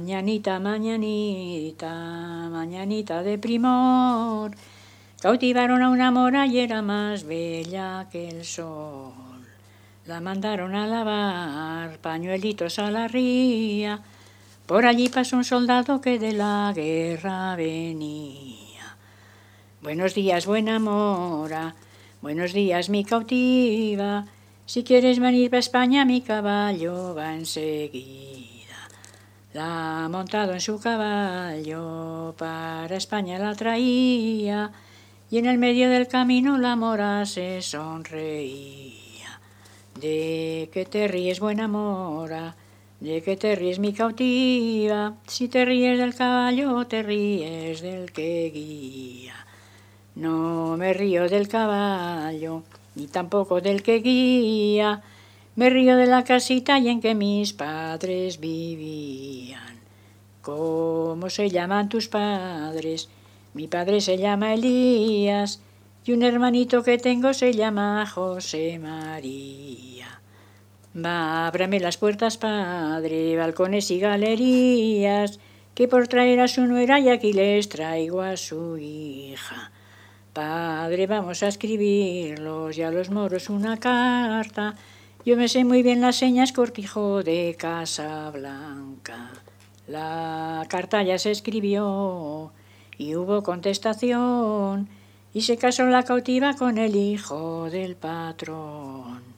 Mañanita, mañanita, mañanita de primor, cautivaron a una mora y era más bella que el sol. La mandaron a lavar pañuelitos a la ría, por allí pasó un soldado que de la guerra venía. Buenos días, buena mora, buenos días, mi cautiva, si quieres venir a España mi caballo va enseguida. La ha montado en su caballo, para España la traía, y en el medio del camino la mora se sonreía. ¿De qué te ríes, buena mora? ¿De qué te ríes, mi cautiva? Si te ríes del caballo, te ríes del que guía. No me río del caballo, ni tampoco del que guía. Me río de la casita y en que mis padres vivían. ¿Cómo se llaman tus padres? Mi padre se llama Elías y un hermanito que tengo se llama José María. Va, ábrame las puertas, padre, balcones y galerías, que por traer a su nuera y aquí les traigo a su hija. Padre, vamos a escribirlos y a los moros una carta. Yo me sé muy bien las señas, Cortijo de Casablanca. La carta ya se escribió y hubo contestación y se casó la cautiva con el hijo del patrón.